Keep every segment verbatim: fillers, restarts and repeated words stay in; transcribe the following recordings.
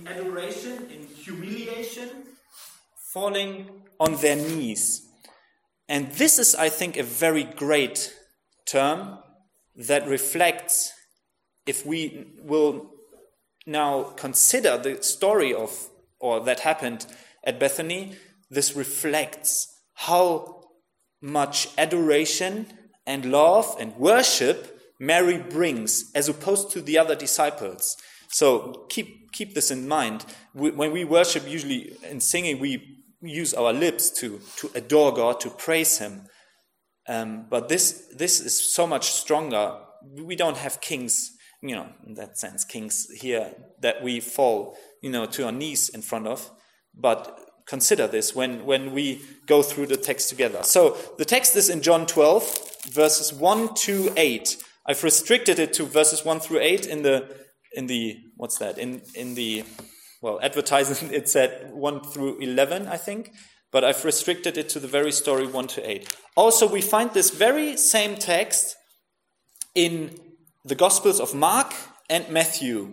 adoration, in humiliation, falling on their knees. And this is, I think, a very great term that reflects, if we will now consider the story of, or that happened at Bethany, this reflects how much adoration and love and worship Mary brings as opposed to the other disciples. So keep keep this in mind. We, when we worship, usually in singing, we use our lips to, to adore God, to praise Him. Um, but this this is so much stronger. We don't have kings, you know, in that sense, kings here that we fall, you know, to our knees in front of. But consider this when, when we go through the text together. So the text is in John twelve, verses one to eight. I've restricted it to verses one through eight in the in the what's that? In in the well, advertising it said one through eleven, I think, but I've restricted it to the very story one to eight. Also, we find this very same text in the Gospels of Mark and Matthew.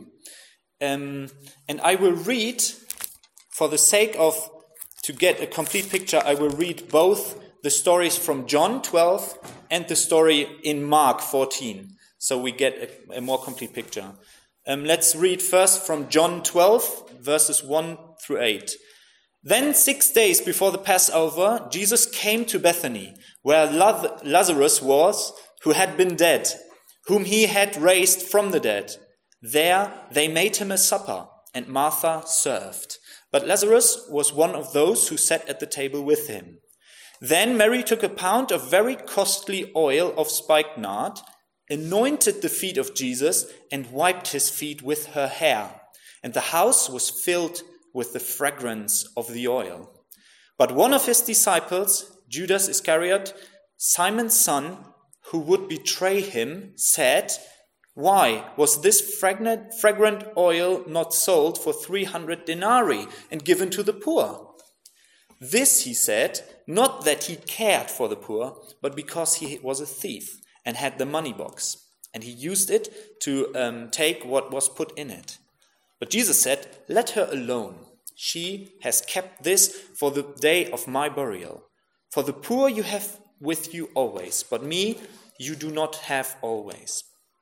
Um, and I will read, for the sake of, to get a complete picture, I will read both the stories from John twelve and the story in Mark fourteen, so we get a, a more complete picture. Um, let's read first from John twelve, verses one through eight. Then six days before the Passover, Jesus came to Bethany, where Lazarus was, who had been dead, whom he had raised from the dead. There they made him a supper, and Martha served. But Lazarus was one of those who sat at the table with him. Then Mary took a pound of very costly oil of spikenard, anointed the feet of Jesus, and wiped his feet with her hair. And the house was filled with the fragrance of the oil. But one of his disciples, Judas Iscariot, Simon's son, who would betray him, said, "Why was this fragrant, fragrant oil not sold for three hundred denarii and given to the poor?" This he said, not that he cared for the poor, but because he was a thief and had the money box, and he used it to um, take what was put in it. But Jesus said, "Let her alone. She has kept this for the day of my burial. For the poor you have with you always, but me you do not have always."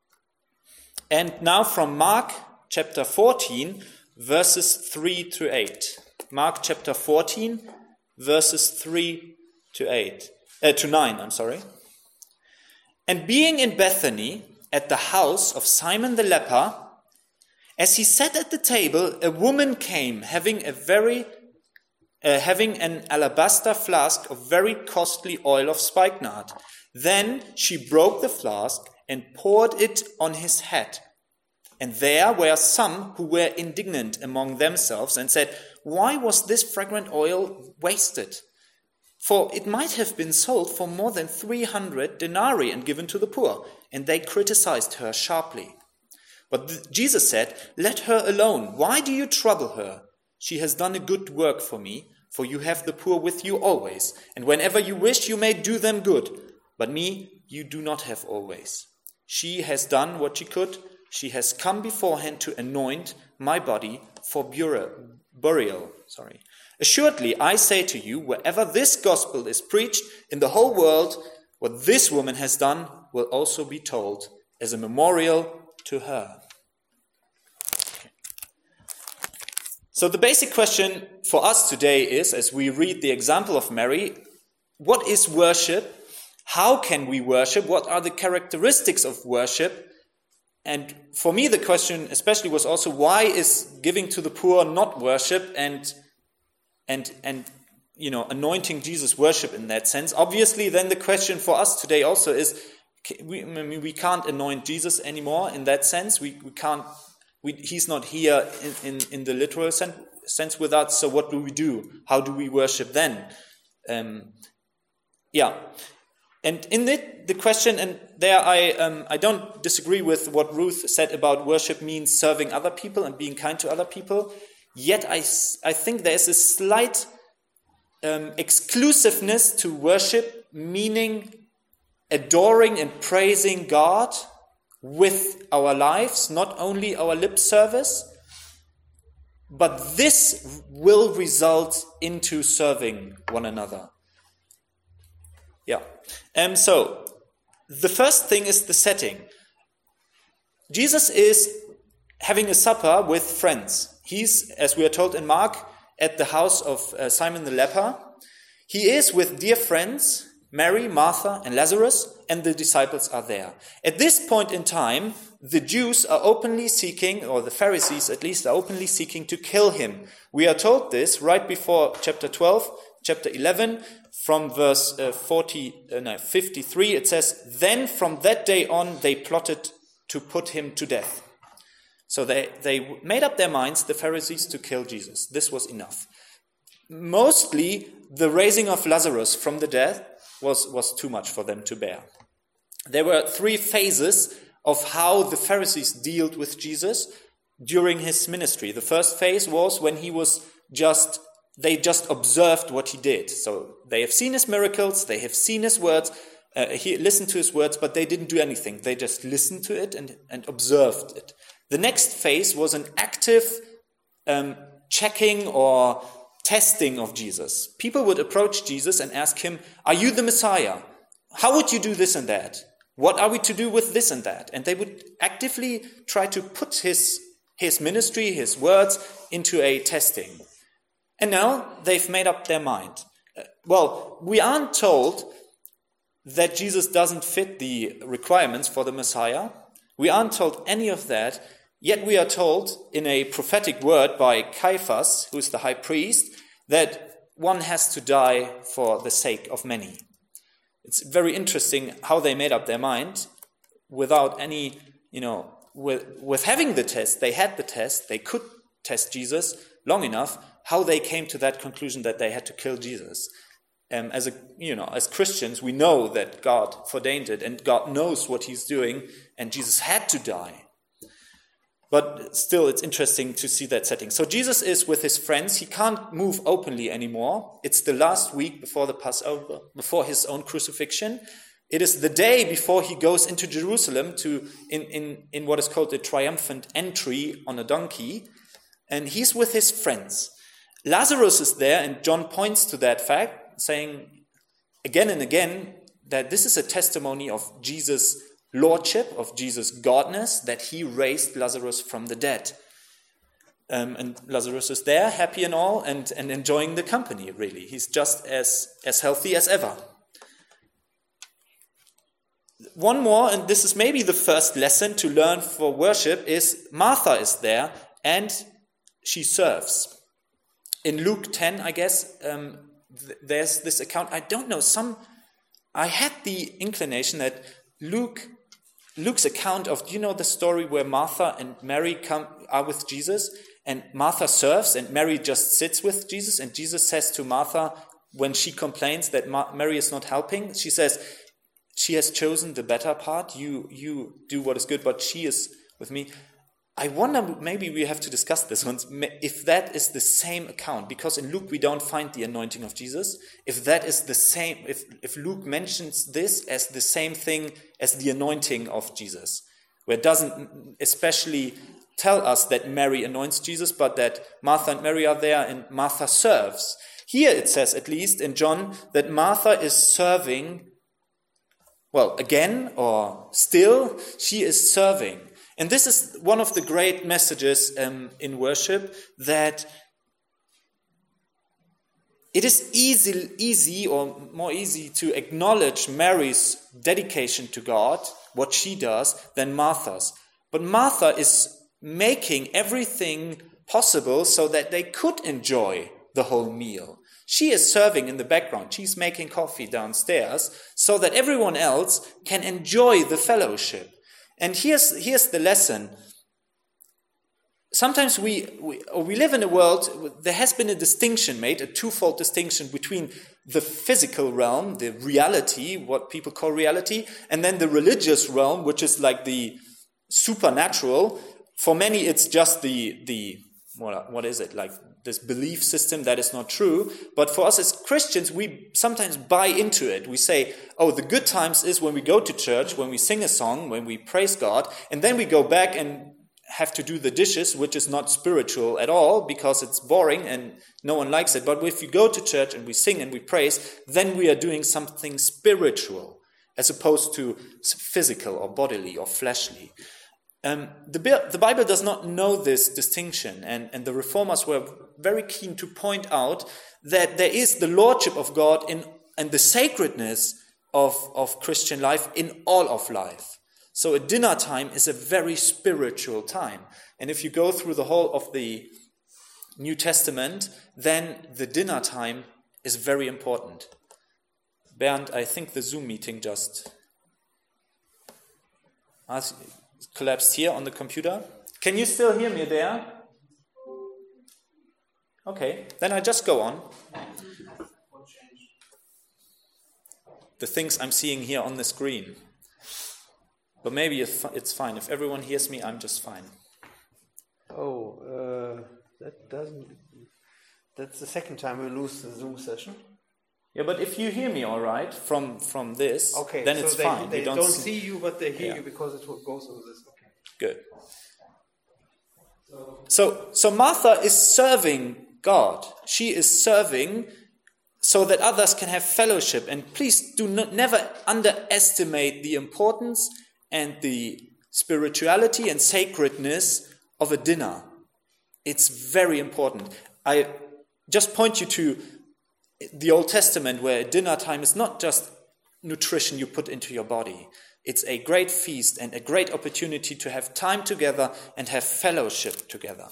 And now from Mark chapter fourteen, verses three to eight. Mark chapter fourteen, verses three to eight, uh, to nine, I'm sorry. "And being in Bethany, at the house of Simon the leper, as he sat at the table, a woman came, having a very, uh, having an alabaster flask of very costly oil of spikenard. Then she broke the flask and poured it on his head. And there were some who were indignant among themselves and said, 'Why was this fragrant oil wasted? For it might have been sold for more than three hundred denarii and given to the poor.' And they criticized her sharply. But th- Jesus said, 'Let her alone. Why do you trouble her? She has done a good work for me, for you have the poor with you always, and whenever you wish you may do them good. But me you do not have always. She has done what she could. She has come beforehand to anoint my body for burial. burial. Sorry. Assuredly, I say to you, wherever this gospel is preached in the whole world, what this woman has done will also be told as a memorial to her.'" Okay. So the basic question for us today is, as we read the example of Mary, what is worship? How can we worship? What are the characteristics of worship? And for me, the question especially was also, why is giving to the poor not worship, and and and you know, anointing Jesus worship in that sense? Obviously, then the question for us today also is, we, I mean, we can't anoint Jesus anymore in that sense. We we can't. We, he's not here in, in, in the literal sen- sense with us. So what do we do? How do we worship then? Um, yeah. And in it, the question, and there I um, I don't disagree with what Ruth said about worship means serving other people and being kind to other people. Yet I, I think there is a slight um, exclusiveness to worship, meaning adoring and praising God with our lives, not only our lip service. but this will result into serving one another. Yeah. Um, so, the first thing is the setting. Jesus is having a supper with friends. He's, as we are told in Mark, at the house of uh, Simon the leper. He is with dear friends, Mary, Martha, and Lazarus, and the disciples are there. At this point in time, the Jews are openly seeking, or the Pharisees at least, are openly seeking to kill him. We are told this right before chapter twelve, chapter eleven, from verse uh, forty, uh, no, fifty-three, it says, "Then from that day on they plotted to put him to death." So they, they made up their minds, the Pharisees, to kill Jesus. This was enough. Mostly, the raising of Lazarus from the dead was, was too much for them to bear. There were three phases of how the Pharisees dealt with Jesus during his ministry. The first phase was when he was just, they just observed what he did. So they have seen his miracles, they have seen his words, uh, he listened to his words, but they didn't do anything. They just listened to it and, and observed it. The next phase was an active um, checking or testing of Jesus. People would approach Jesus and ask him, "Are you the Messiah? How would you do this and that? What are we to do with this and that?" And they would actively try to put his, his ministry, his words, into a testing. And now they've made up their mind. Uh, well, we aren't told that Jesus doesn't fit the requirements for the Messiah. We aren't told any of that, yet we are told in a prophetic word by Caiaphas, who is the high priest, that one has to die for the sake of many. It's very interesting how they made up their mind without any, you know, with, with having the test, they had the test, they could test Jesus long enough, how they came to that conclusion that they had to kill Jesus. Um, as a, you know, as Christians, we know that God ordained it and God knows what he's doing, and Jesus had to die. But still, it's interesting to see that setting. So Jesus is with his friends. He can't move openly anymore. It's the last week before the Passover, before his own crucifixion. It is the day before he goes into Jerusalem to in, in, in what is called the triumphant entry on a donkey. And he's with his friends. Lazarus is there, and John points to that fact, saying again and again that this is a testimony of Jesus' lordship, of Jesus' godness, that he raised Lazarus from the dead. Um, and Lazarus is there, happy and all, and, and enjoying the company, really. He's just as, as healthy as ever. One more, and this is maybe the first lesson to learn for worship, is Martha is there, and she serves. In Luke ten, I guess, um, th- there's this account. I don't know, some... I had the inclination that Luke... Luke's account of, do you know the story where Martha and Mary come are with Jesus, and Martha serves and Mary just sits with Jesus, and Jesus says to Martha, when she complains that Ma- Mary is not helping, she says, she has chosen the better part, you you do what is good, but she is with me. I wonder, maybe we have to discuss this once, if that is the same account, because in Luke we don't find the anointing of Jesus. If that is the same, if, if Luke mentions this as the same thing as the anointing of Jesus, where it doesn't especially tell us that Mary anoints Jesus, but that Martha and Mary are there and Martha serves. Here it says, at least in John, that Martha is serving, well, again or still, she is serving. And this is one of the great messages um, in worship, that it is easy, easy or more easy to acknowledge Mary's dedication to God, what she does, than Martha's. But Martha is making everything possible so that they could enjoy the whole meal. She is serving in the background. She's making coffee downstairs so that everyone else can enjoy the fellowship. And here's here's the lesson. Sometimes we, we we live in a world, there has been a distinction made, a twofold distinction between the physical realm, the reality, what people call reality, and then the religious realm, which is like the supernatural. For many, it's just the, the what, what is it, like this belief system that is not true. But for us as Christians, we sometimes buy into it. We say, oh, the good times is when we go to church, when we sing a song, when we praise God, and then we go back and have to do the dishes, which is not spiritual at all because it's boring and no one likes it. But if we go to church and we sing and we praise, then we are doing something spiritual as opposed to physical or bodily or fleshly. Um, the, the Bible does not know this distinction, and, and the Reformers were very keen to point out that there is the lordship of God in, and the sacredness of, of Christian life in all of life. So a dinner time is a very spiritual time. And if you go through the whole of the New Testament, then the dinner time is very important. Bernd, I think the Zoom meeting just collapsed here on the computer. Can you still hear me there? Okay, then I just go on. The things I'm seeing here on the screen. But maybe it's fine. If everyone hears me, I'm just fine. Oh, uh, that doesn't... That's the second time we lose the Zoom session. Yeah, but if you hear me all right from, from this, okay, then so it's they, fine. They you don't, don't see you, but they hear yeah. you because it goes over this. Okay. Good. So, so Martha is serving God. She is serving so that others can have fellowship. And please do not never underestimate the importance and the spirituality and sacredness of a dinner. It's very important. I just point you to the Old Testament, where dinner time is not just nutrition you put into your body. It's a great feast and a great opportunity to have time together and have fellowship together.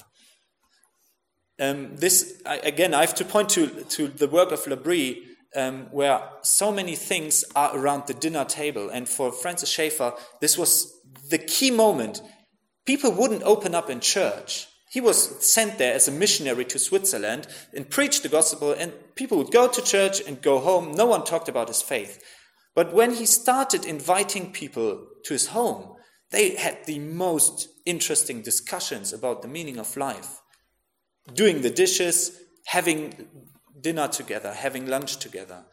Um, this I, again, I have to point to, to the work of L'Abri, um, where so many things are around the dinner table. And for Francis Schaeffer, this was the key moment. People wouldn't open up in church. He was sent there as a missionary to Switzerland and preached the gospel, and people would go to church and go home. No one talked about his faith. But when he started inviting people to his home, they had the most interesting discussions about the meaning of life. Doing the dishes, having dinner together, having lunch together.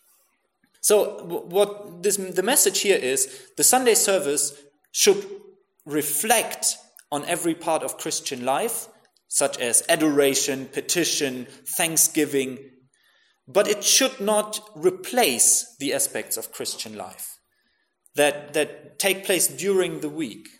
So what this, the message here is, the Sunday service should reflect on every part of Christian life, such as adoration, petition, thanksgiving, but it should not replace the aspects of Christian life that, that take place during the week.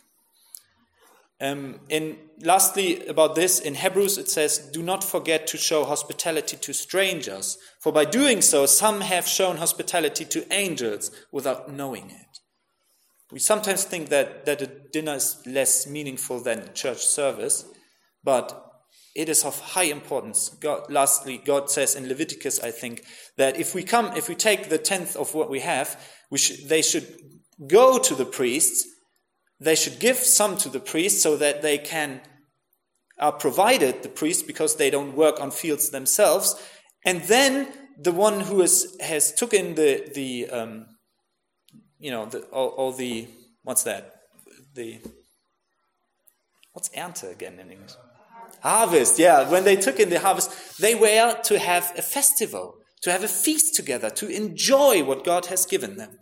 Um, in, lastly, about this, in Hebrews it says, do not forget to show hospitality to strangers, for by doing so some have shown hospitality to angels without knowing it. We sometimes think that, that a dinner is less meaningful than church service, but it is of high importance. God, lastly, God says in Leviticus, I think, that if we come, if we take the tenth of what we have, we should, they should go to the priests. They should give some to the priests so that they can are provided the priest because they don't work on fields themselves, and then the one who is, has taken the the um, you know the, all, all the what's that the what's Ernte again in English? Harvest, yeah. When they took in the harvest, they were to have a festival, to have a feast together, to enjoy what God has given them.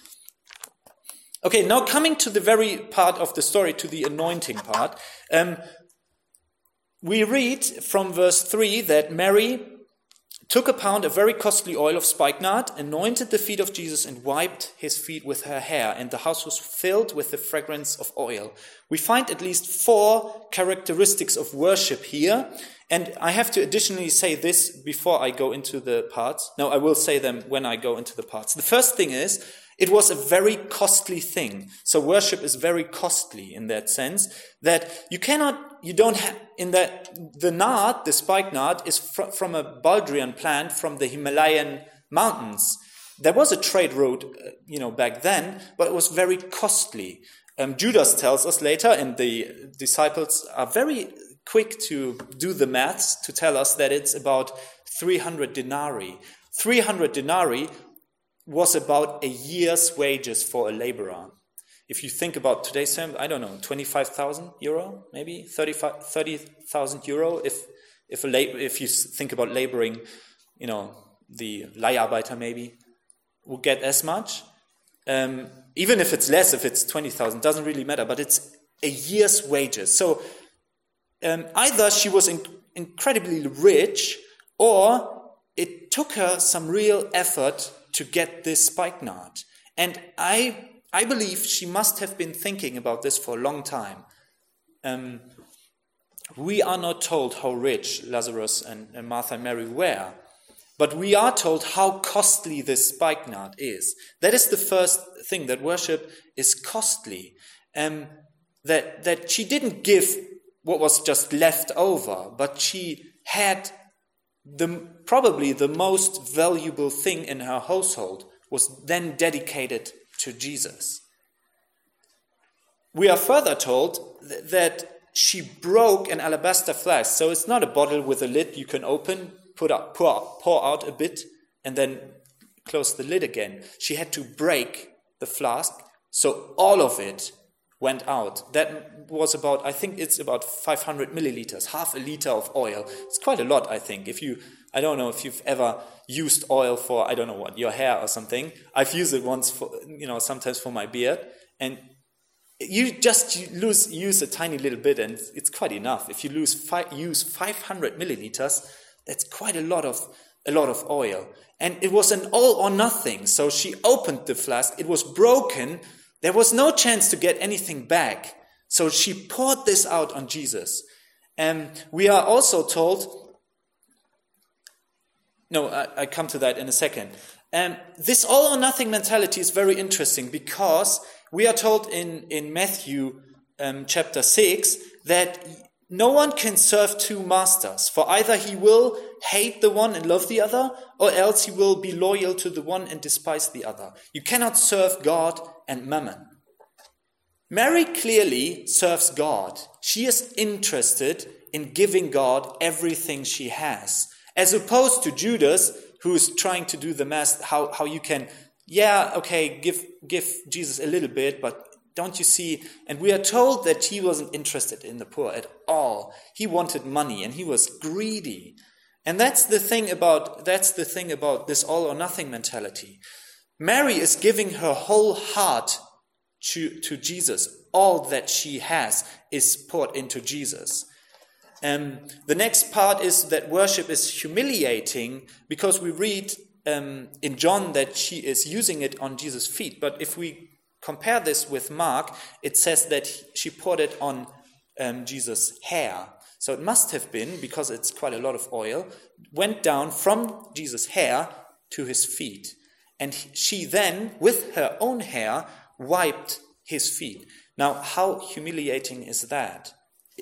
Okay, now coming to the very part of the story, to the anointing part, um, we read from verse three that Mary took a pound of very costly oil of spikenard, anointed the feet of Jesus, and wiped his feet with her hair, and the house was filled with the fragrance of oil. We find at least four characteristics of worship here, and I have to additionally say this before I go into the parts. No, I will say them when I go into the parts. The first thing is, it was a very costly thing. So worship is very costly in that sense, that you cannot, you don't have, in that, the nard, the spikenard, is fr- from a Baldrian plant from the Himalayan mountains. There was a trade route, uh, you know, back then, but it was very costly. Um, Judas tells us later, and the disciples are very quick to do the maths to tell us that it's about three hundred denarii. three hundred denarii was about a year's wages for a laborer. If you think about today's term, I don't know, twenty-five thousand euro, maybe thirty thousand euro. If if a lab, if you think about laboring, you know, the Leiharbeiter maybe will get as much. Um, even if it's less, if it's twenty thousand, doesn't really matter. But it's a year's wages. So um, either she was in, incredibly rich, or it took her some real effort to get this spikenard. And I I believe she must have been thinking about this for a long time. Um, we are not told how rich Lazarus and, and Martha and Mary were, but we are told how costly this spikenard is. That is the first thing, that worship is costly. Um, that, that she didn't give what was just left over, but she had the probably the most valuable thing in her household was then dedicated to Jesus. We are further told th- that she broke an alabaster flask. So it's not a bottle with a lid you can open, put up, pour, pour out a bit, and then close the lid again. She had to break the flask, so all of it went out. That was about, I think it's about five hundred milliliters, half a liter of oil. It's quite a lot, I think. If you, I don't know if you've ever used oil for, I don't know what, your hair or something. I've used it once for, you know, sometimes for my beard. And you just lose, use a tiny little bit and it's quite enough. If you lose five, use five hundred milliliters, that's quite a lot of, a lot of oil. And it was an all or nothing. So she opened the flask. It was broken. There was no chance to get anything back. So she poured this out on Jesus. And we are also told, no, I, I come to that in a second. And this all or nothing mentality is very interesting because we are told in, in Matthew um, chapter six that no one can serve two masters, for either he will hate the one and love the other, or else he will be loyal to the one and despise the other. You cannot serve God and mammon. Mary clearly serves God. She is interested in giving God everything she has, as opposed to Judas, who is trying to do the math, how, how you can, yeah, okay, give, give Jesus a little bit, but don't you see? And we are told that he wasn't interested in the poor at all. He wanted money and he was greedy. And that's the thing about, that's the thing about this all or nothing mentality. Mary is giving her whole heart to, to Jesus. All that she has is poured into Jesus. Um, the next part is that worship is humiliating because we read um, in John that she is using it on Jesus' feet. But if we compare this with Mark, it says that she poured it on um, Jesus' hair. So it must have been, because it's quite a lot of oil, went down from Jesus' hair to his feet. And she then, with her own hair, wiped his feet. Now, how humiliating is that?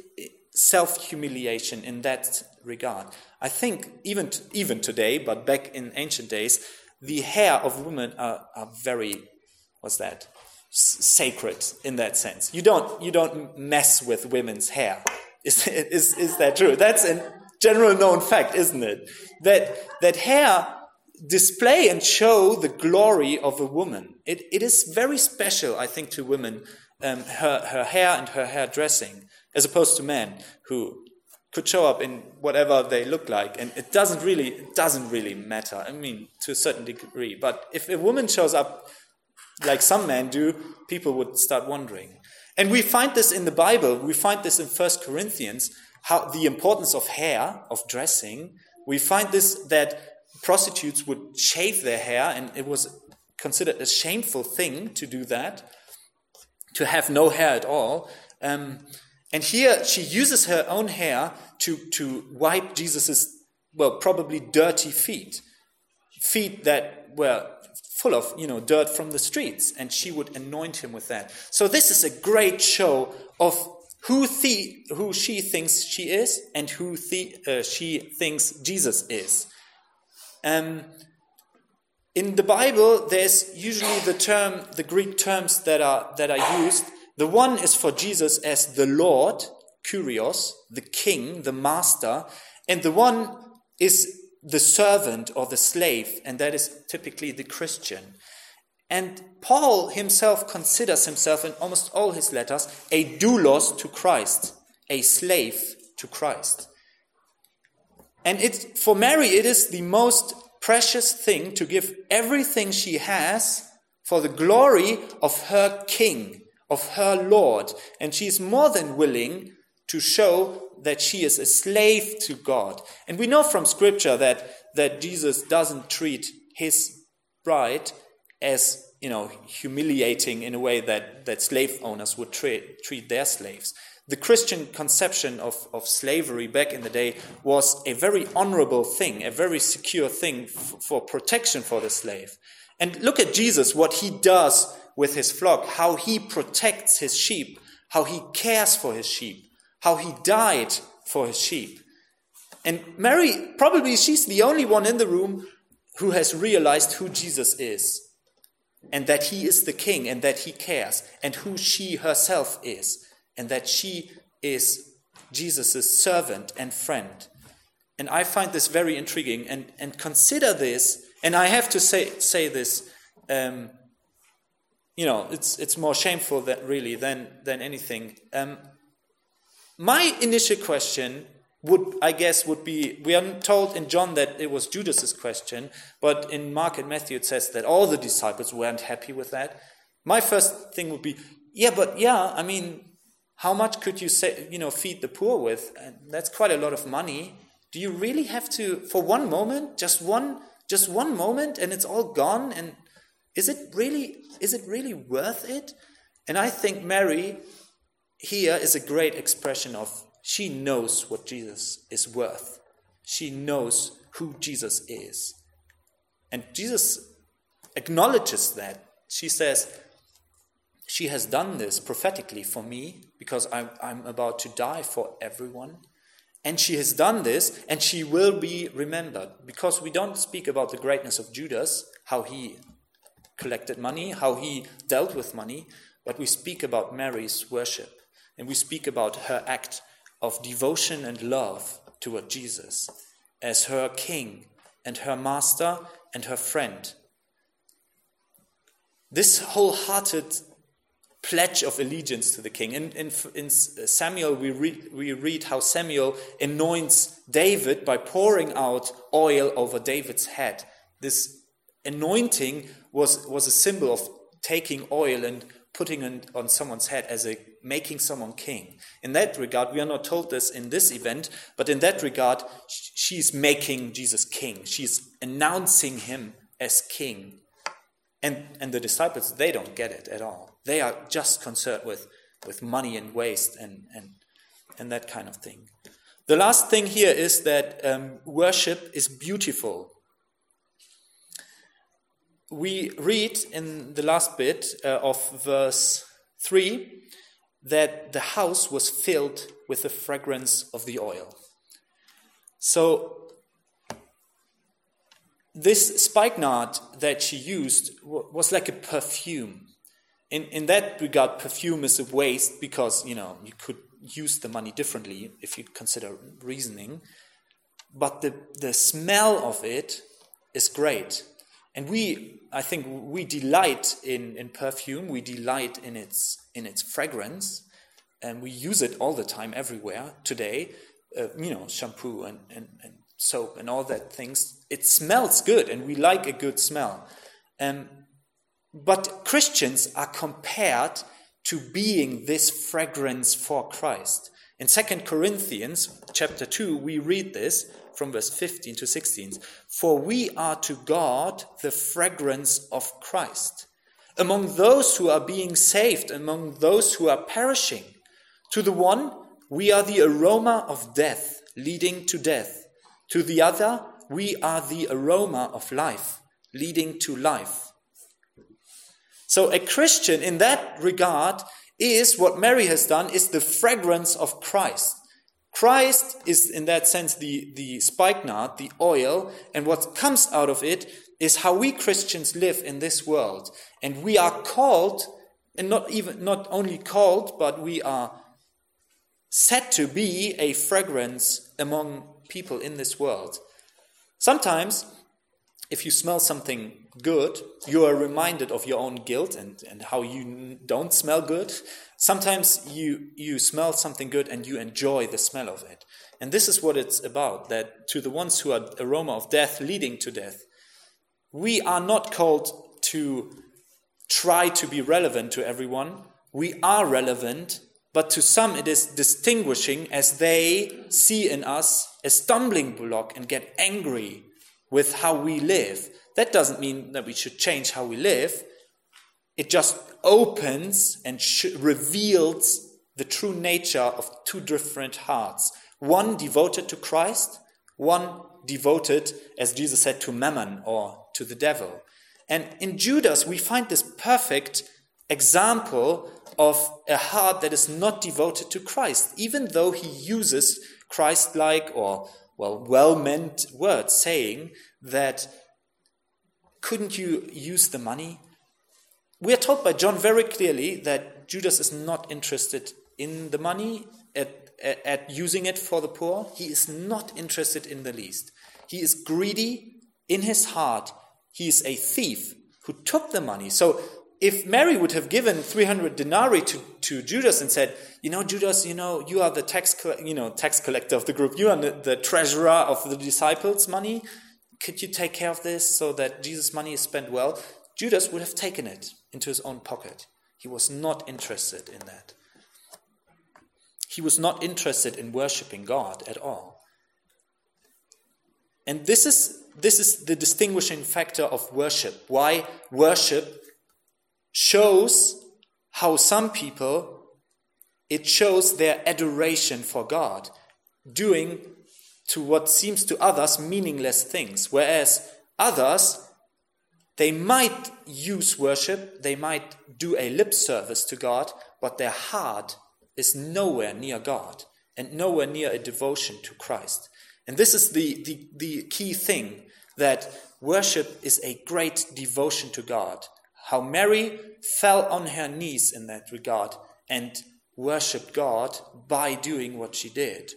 Self-humiliation in that regard. I think even t- even today, but back in ancient days, the hair of women are, are very, what's that? Sacred in that sense. You don't you don't mess with women's hair. Is is is that true? That's a general known fact, isn't it? That that hair display and show the glory of a woman. It it is very special, I think, to women, um, her her hair and her hairdressing, as opposed to men who could show up in whatever they look like, and it doesn't really it doesn't really matter. I mean, to a certain degree. But if a woman shows up like some men do, people would start wondering. And we find this in the Bible. We find this in First Corinthians, how the importance of hair, of dressing. We find this that prostitutes would shave their hair, and it was considered a shameful thing to do that, to have no hair at all. Um, and here she uses her own hair to, to wipe Jesus's, well, probably dirty feet, feet that were full of, you know, dirt from the streets, and she would anoint him with that. So this is a great show of who the, who she thinks she is and who the, uh, she thinks Jesus is. Um, in the Bible, there's usually the term, the Greek terms that are that are used. The one is for Jesus as the Lord, Kyrios, the King, the Master, and the one is the servant or the slave, and that is typically the Christian. And Paul himself considers himself in almost all his letters a doulos to Christ, a slave to Christ. And it, for Mary, it is the most precious thing to give everything she has for the glory of her King, of her Lord. And she is more than willing to show that she is a slave to God. And we know from Scripture that, that Jesus doesn't treat his bride as, you know, humiliating in a way that, that slave owners would treat, treat their slaves. The Christian conception of, of slavery back in the day was a very honorable thing, a very secure thing f- for protection for the slave. And look at Jesus, what he does with his flock, how he protects his sheep, how he cares for his sheep, how he died for his sheep. And Mary, probably she's the only one in the room who has realized who Jesus is, and that he is the king, and that he cares, and who she herself is, and that she is Jesus' servant and friend. And I find this very intriguing, and, and consider this, and I have to say say this, um, you know, it's it's more shameful that really than, than anything. Um, my initial question would, I guess, would be, we are told in John that it was Judas's question, but in Mark and Matthew it says that all the disciples weren't happy with that. My first thing would be, yeah, but yeah, I mean, how much could you say, you know, feed the poor with? And that's quite a lot of money. Do you really have to, for one moment, just one, just one moment, and it's all gone? And is it really, is it really worth it? And I think Mary here is a great expression of, she knows what Jesus is worth. She knows who Jesus is. And Jesus acknowledges that. She says, she has done this prophetically for me because I'm, I'm about to die for everyone. And she has done this and she will be remembered. Because we don't speak about the greatness of Judas, how he collected money, how he dealt with money, but we speak about Mary's worship. And we speak about her act of devotion and love toward Jesus as her king and her master and her friend. This wholehearted pledge of allegiance to the king. In, in, in Samuel, we read, we read how Samuel anoints David by pouring out oil over David's head. This anointing was, was a symbol of taking oil and putting it on someone's head as a making someone king. In that regard, we are not told this in this event, but in that regard, she's making Jesus king. She's announcing him as king. And, and the disciples, they don't get it at all. They are just concerned with, with money and waste and, and, and that kind of thing. The last thing here is that um, worship is beautiful. We read in the last bit uh, of verse three that the house was filled with the fragrance of the oil. So this spikenard that she used was like a perfume. In in that regard, perfume is a waste because, you know, you could use the money differently if you consider reasoning. But the, the smell of it is great. And we, I think we delight in, in perfume, we delight in its in its fragrance, and we use it all the time everywhere today. Uh, you know, shampoo and, and, and soap and all that things. It smells good and we like a good smell. Um, but Christians are compared to being this fragrance for Christ. In Second Corinthians chapter two, we read this from verse fifteen to sixteen. For we are to God the fragrance of Christ, among those who are being saved, among those who are perishing. To the one, we are the aroma of death, leading to death. To the other, we are the aroma of life, leading to life. So a Christian in that regard is, what Mary has done, is the fragrance of Christ. Christ is in that sense the, the spikenard, the oil, and what comes out of it is how we Christians live in this world. And we are called, and not even not only called, but we are said to be a fragrance among people in this world. Sometimes, if you smell something good, you are reminded of your own guilt and, and how you don't smell good. Sometimes you, you smell something good and you enjoy the smell of it. And this is what it's about, that to the ones who are aroma of death leading to death, we are not called to try to be relevant to everyone, we are relevant, but to some it is distinguishing as they see in us a stumbling block and get angry with how we live. That doesn't mean that we should change how we live. It just opens and sh- reveals the true nature of two different hearts. One devoted to Christ, one devoted, as Jesus said, to mammon or to the devil. And in Judas, we find this perfect example of a heart that is not devoted to Christ, even though he uses Christ-like or, well, well-meant words, saying that, couldn't you use the money? We are told by John very clearly that Judas is not interested in the money, at, at, at using it for the poor. He is not interested in the least. He is greedy in his heart. He is a thief who took the money. So if Mary would have given three hundred denarii to, to Judas and said, you know, Judas, you know, you are the tax, you know, tax collector of the group. You are the, the treasurer of the disciples' money. Could you take care of this so that Jesus' money is spent well? Judas would have taken it into his own pocket. He was not interested in that. He was not interested in worshiping God at all. And this is, this is the distinguishing factor of worship. Why worship shows how some people, it shows their adoration for God, doing to what seems to others meaningless things, whereas others, they might use worship, they might do a lip service to God, but their heart is nowhere near God and nowhere near a devotion to Christ. And this is the, the, the key thing, that worship is a great devotion to God. How Mary fell on her knees in that regard and worshipped God by doing what she did.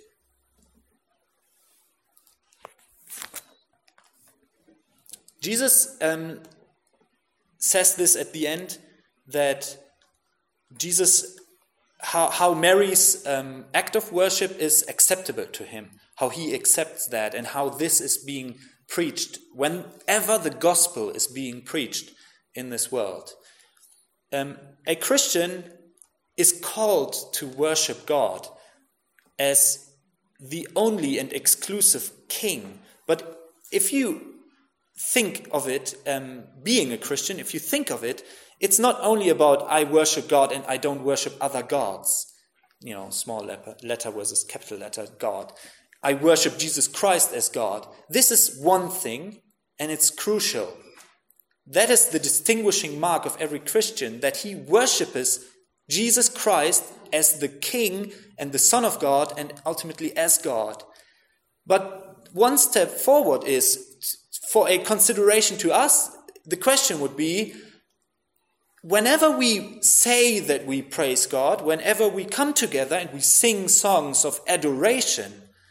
Jesus um, says this at the end, that Jesus, how, how Mary's um, act of worship is acceptable to him, how he accepts that, and how this is being preached whenever the gospel is being preached in this world. Um, a Christian is called to worship God as the only and exclusive king. But if you think of it, um, being a Christian, if you think of it, it's not only about I worship God and I don't worship other gods. You know, small letter versus capital letter God. I worship Jesus Christ as God. This is one thing, and it's crucial. That is the distinguishing mark of every Christian, that he worships Jesus Christ as the King and the Son of God, and ultimately as God. But one step forward is, for a consideration to us, the question would be, whenever we say that we praise God, whenever we come together and we sing songs of adoration,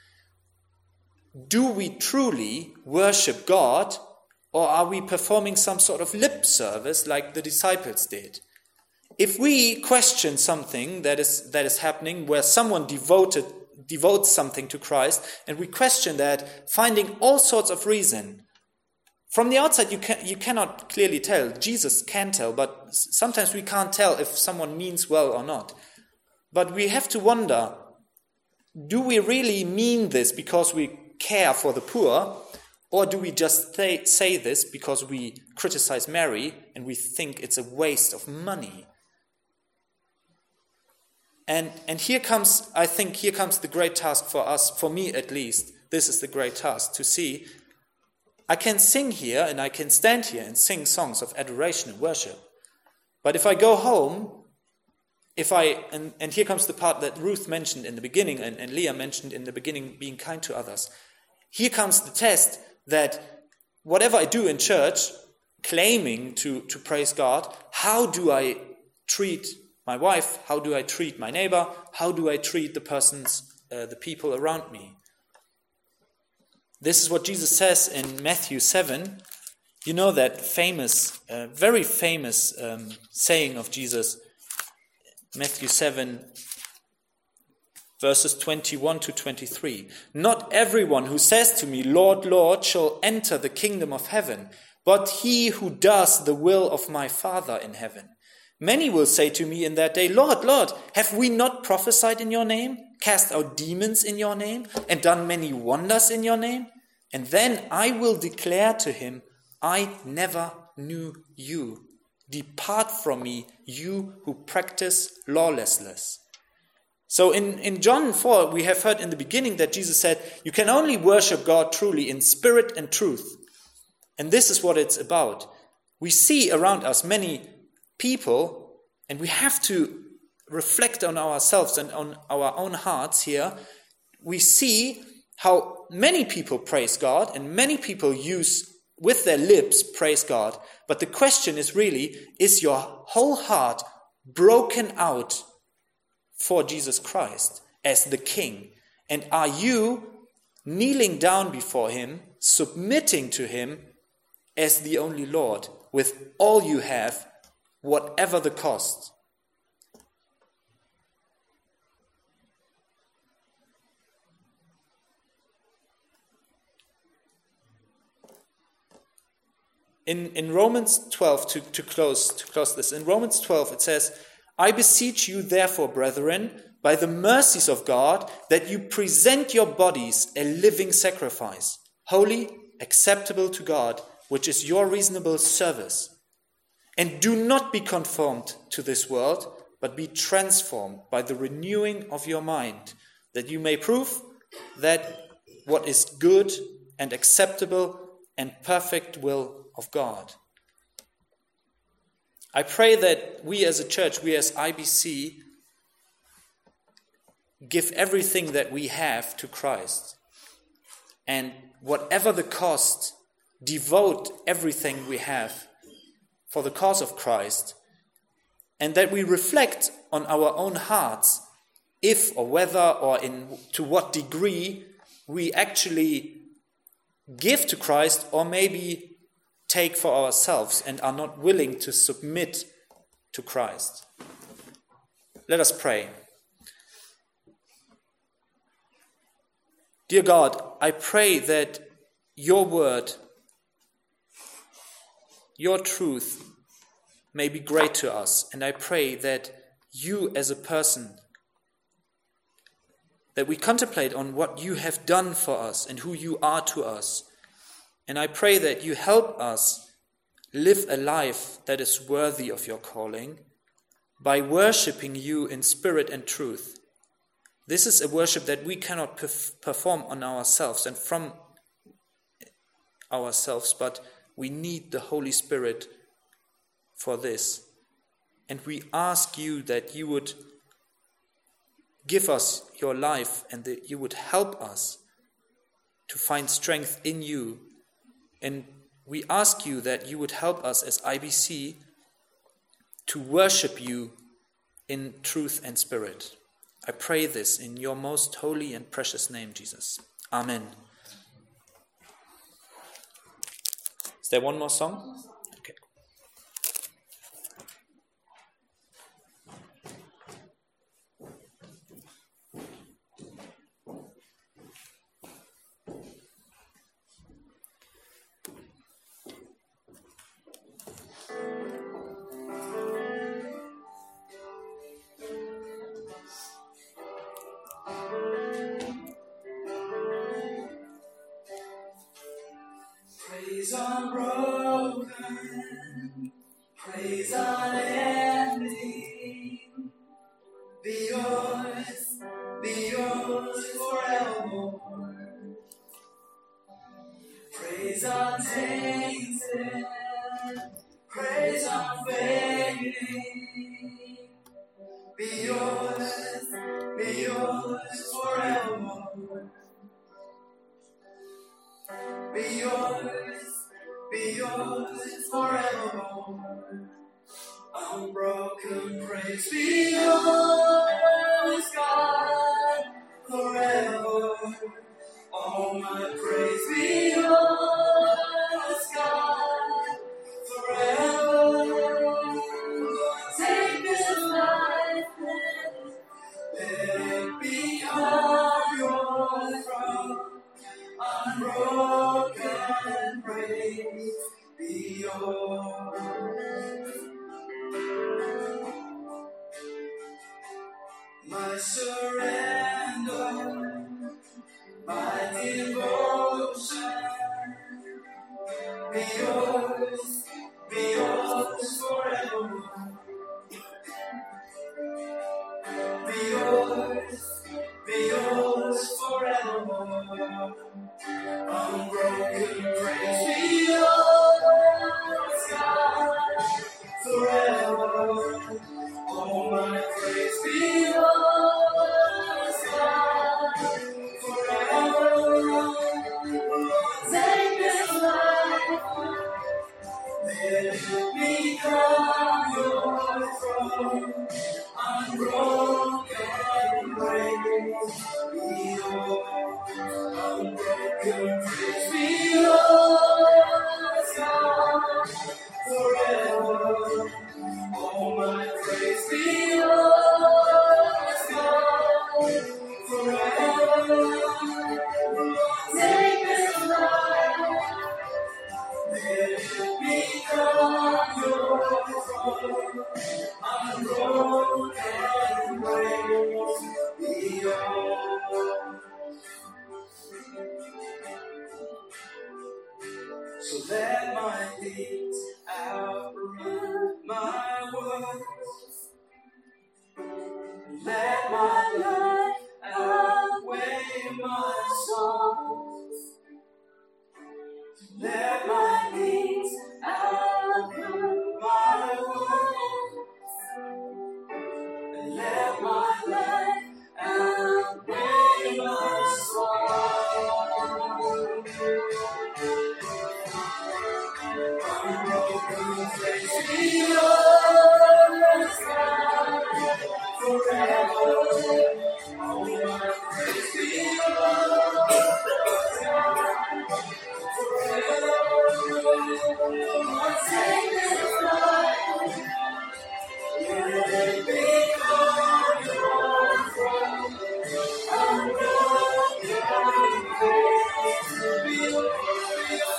do we truly worship God, or are we performing some sort of lip service like the disciples did? If we question something that is that is happening, where someone devoted devotes something to Christ, and we question that, finding all sorts of reason, from the outside you can you cannot clearly tell. Jesus can tell, but sometimes we can't tell if someone means well or not. But we have to wonder, do we really mean this because we care for the poor, or do we just say, say this because we criticize Mary and we think it's a waste of money? And and here comes, I think, here comes the great task for us, for me at least. This is the great task, to see, I can sing here and I can stand here and sing songs of adoration and worship. But if I go home, if I, and, and here comes the part that Ruth mentioned in the beginning and, and Leah mentioned in the beginning, being kind to others. Here comes the test, that whatever I do in church, claiming to, to praise God, how do I treat my wife? How do I treat my neighbor? How do I treat the persons, uh, the people around me? This is what Jesus says in Matthew seven. You know that famous, uh, very famous um, saying of Jesus, Matthew seven, verses twenty-one to twenty-three. Not everyone who says to me, Lord, Lord, shall enter the kingdom of heaven, but he who does the will of my Father in heaven. Many will say to me in that day, Lord, Lord, have we not prophesied in your name, cast out demons in your name, and done many wonders in your name? And then I will declare to him, I never knew you. Depart from me, you who practice lawlessness. So in, in John four, we have heard in the beginning that Jesus said, you can only worship God truly in spirit and truth. And this is what it's about. We see around us many people, and we have to reflect on ourselves and on our own hearts here. We see how many people praise God and many people use with their lips praise God. But the question is really, is your whole heart broken out for Jesus Christ as the King? And are you kneeling down before him, submitting to him as the only Lord with all you have, whatever the cost? In, in Romans twelve, to, to close to close this, in Romans twelve it says, I beseech you therefore, brethren, by the mercies of God, that you present your bodies a living sacrifice, holy, acceptable to God, which is your reasonable service. And do not be conformed to this world, but be transformed by the renewing of your mind, that you may prove that what is good and acceptable and perfect will of God. I pray that we as a church, we as I B C, give everything that we have to Christ. And whatever the cost, devote everything we have for the cause of Christ. And that we reflect on our own hearts, if or whether or in to what degree we actually give to Christ, or maybe take for ourselves and are not willing to submit to Christ. Let us pray. Dear God, I pray that your word, your truth may be great to us, and I pray that you as a person, that we contemplate on what you have done for us and who you are to us. And I pray that you help us live a life that is worthy of your calling by worshipping you in spirit and truth. This is a worship that we cannot perf- perform on ourselves and from ourselves, but we need the Holy Spirit for this. And we ask you that you would give us your life and that you would help us to find strength in you. And we ask you that you would help us as I B C to worship you in truth and spirit. I pray this in your most holy and precious name, Jesus. Amen. Is there one more song? Okay. Praise unbroken, praise unending, be yours, be yours forevermore. Praise untainted, praise unfading, be yours, be yours forevermore. Be yours, be yours forevermore. Unbroken praise be yours, God, forever. All my praise be yours, God, forever. Take this life and let it be on your throne. Unbroken praise be yours. surrender, my devotion. Be yours, be yours forevermore. Be yours, be yours forevermore. Unbroken praise be yours, God, forever. All my praise be yours, God, forever. Take this life, let it become your throne. Unbroken praise be yours, unbroken praise be yours, God, forever. All my praise be yours, God, forever. Take this life, let it become your throne. Unbroken praise be yours. So let my deeds outrun my words. Let my life outweigh my songs. Let my deeds outrun my words. Let my life outweigh my songs. Unbroken praise be yours, God, forever. All my praise be yours, God, forever. Take this life, let it become your throne. Unbroken praise be yours,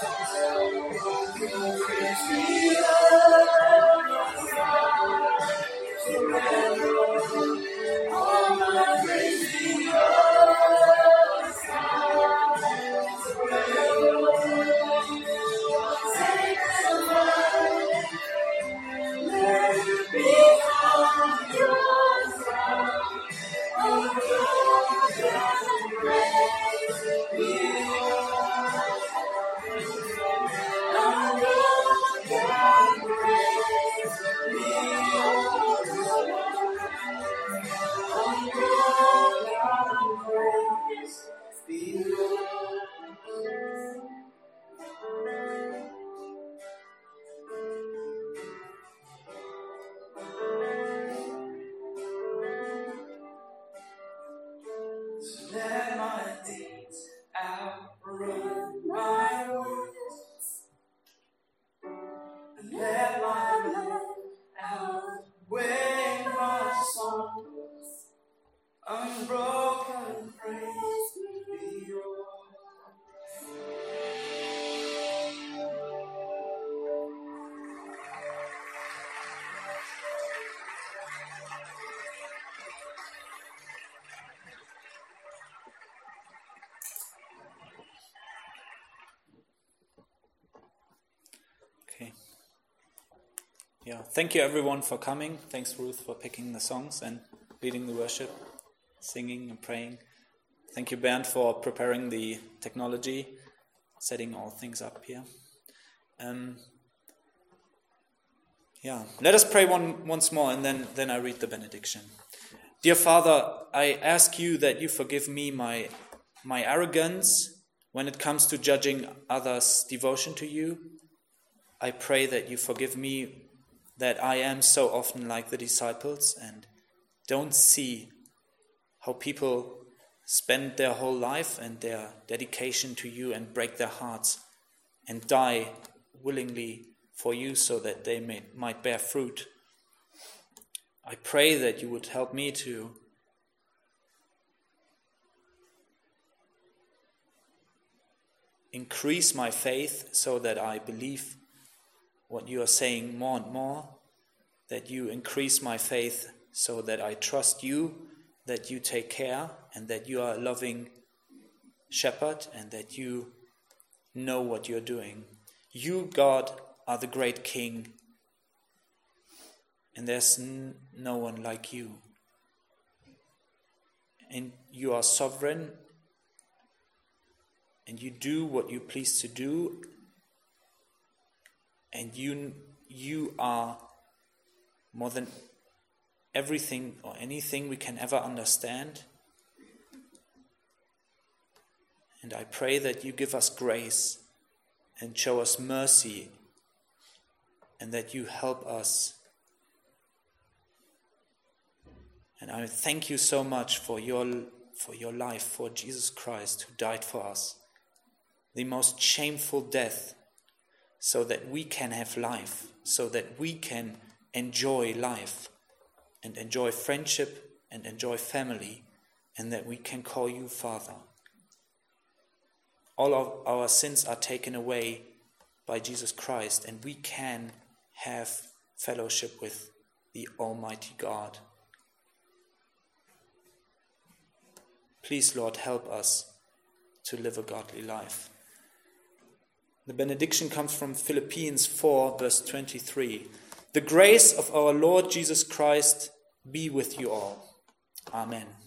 praise be yours, God, forever. All my praise be yours, God, forever. Take this life, let it become your throne. Unbroken praise be yours. Unbroken praise be yours. Unbroken praise be yours. So let my deeds outrun my words. Let my life outweigh my songs. Unbroken praise be yours. Okay. Yeah, thank you everyone for coming. Thanks Ruth for picking the songs and leading the worship, singing and praying. Thank you Bernd for preparing the technology, setting all things up here. Um, yeah, let us pray one once more and then, then I read the benediction. Dear Father, I ask you that you forgive me my my arrogance when it comes to judging others' devotion to you. I pray that you forgive me that I am so often like the disciples and don't see how people spend their whole life and their dedication to you and break their hearts and die willingly for you so that they may, might bear fruit. I pray that you would help me to increase my faith so that I believe what you are saying more and more, that you increase my faith so that I trust you that you take care and that you are a loving shepherd and that you know what you're doing. You, God, are the great King, and there's n- no one like you. And you are sovereign, and you do what you please to do, and you you are more than everything or anything we can ever understand. And I pray that you give us grace and show us mercy, and that you help us. And I thank you so much for your for your life, for Jesus Christ who died for us, the most shameful death, so that we can have life, so that we can enjoy life and enjoy friendship and enjoy family, and that we can call you Father. All of our sins are taken away by Jesus Christ, and we can have fellowship with the Almighty God. Please, Lord, help us to live a godly life. The benediction comes from Philippians four, verse twenty-three. The grace of our Lord Jesus Christ be with you all. Amen.